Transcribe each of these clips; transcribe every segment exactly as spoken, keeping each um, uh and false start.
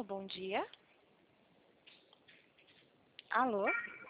bom dia. Alô?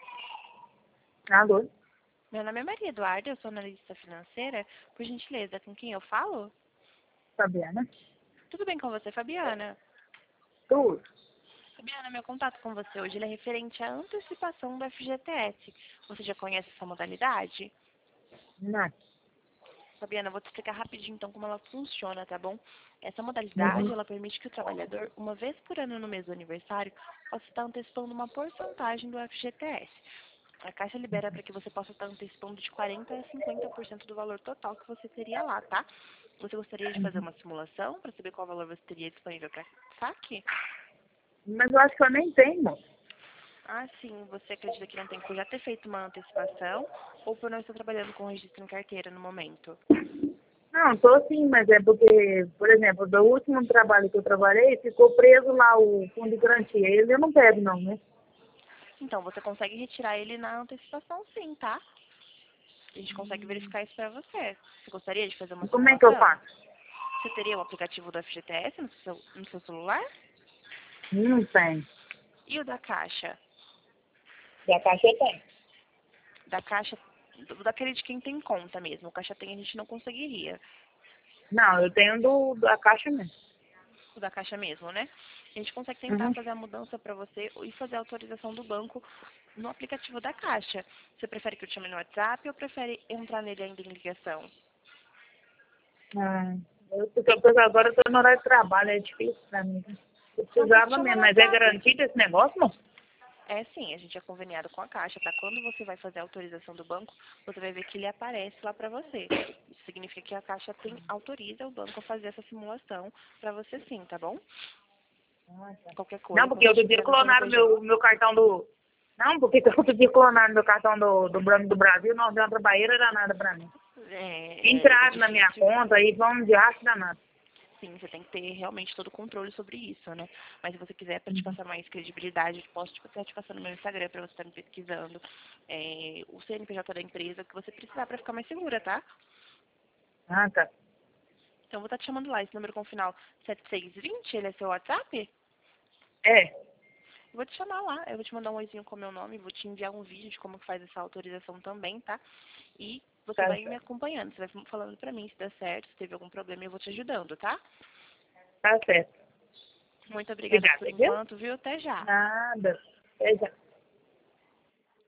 Alô? Meu nome é Maria Eduarda, eu sou analista financeira. Por gentileza, com quem eu falo? Fabiana? Tudo bem com você, Fabiana? Tudo. Fabiana, meu contato com você hoje ele é referente à antecipação do F G T S. Você já conhece essa modalidade? Não. Fabiana, eu vou te explicar rapidinho então como ela funciona, tá bom? Essa modalidade, Uhum. ela permite que o trabalhador, uma vez por ano no mês do aniversário, possa estar antecipando uma porcentagem do F G T S. A Caixa libera para que você possa estar antecipando de quarenta por cento a cinquenta por cento do valor total que você teria lá, tá? Você gostaria de fazer uma simulação para saber qual valor você teria disponível para saque? Mas eu acho que eu nem tenho, moço. Ah, sim. Você acredita que não tem por já ter feito uma antecipação ou por não estar trabalhando com registro em carteira no momento? Não, tô sim, mas é porque, por exemplo, do último trabalho que eu trabalhei, ficou preso lá o fundo de garantia. Ele eu não pego não, né? Então, você consegue retirar ele na antecipação sim, tá? A gente consegue verificar isso para você. Você gostaria de fazer uma E como é que eu simulação? faço? Você teria o aplicativo do F G T S no seu, no seu celular? Não tem. E o da Caixa? E a caixa eu tenho. Da Caixa, do- daquele de quem tem conta mesmo. O Caixa Tem a gente não conseguiria. Não, eu tenho do, da caixa mesmo. O da Caixa mesmo, né? A gente consegue tentar Uhum. fazer a mudança para você e fazer a autorização do banco no aplicativo da Caixa. Você prefere que eu te chame no WhatsApp ou prefere entrar nele ainda em ligação? Ah, eu, porque eu tô- agora eu tô no horário de trabalho, é difícil pra mim. Eu Não, posso te precisava chamar mesmo, no mas é WhatsApp. garantido esse negócio, moço? É sim, a gente é conveniado com a Caixa, tá? Quando você vai fazer a autorização do banco, você vai ver que ele aparece lá para você. Isso significa que a Caixa tem, autoriza o banco a fazer essa simulação para você sim, tá bom? Ah, tá. Qualquer Não, coisa, quando porque você outro estiver dia tramitando clonaram com a gente. meu, meu cartão do... Não, porque outro dia clonaram meu cartão do, do Banco do Brasil, não deu uma trabalheira danada pra mim. É, é, é Entraram na minha difícil. conta e vão de arte danado. Sim, você tem que ter realmente todo o controle sobre isso, né? Mas se você quiser, para te passar mais credibilidade, eu posso te, até te passar no meu Instagram para você estar me pesquisando é, o C N P J da empresa, o que você precisar para ficar mais segura, tá? Ah, tá. Então, eu vou estar te chamando lá, esse número com o final sete seis dois zero, ele é seu WhatsApp? Eu É, vou te chamar lá, eu vou te mandar um oizinho com o meu nome, vou te enviar um vídeo de como que faz essa autorização também, tá? E você tá vai me certo. acompanhando, você vai falando pra mim se der certo, se teve algum problema, eu vou te ajudando, tá? Tá certo. Muito obrigada Obrigada, por viu? enquanto, viu? Até já. Nada. Até já.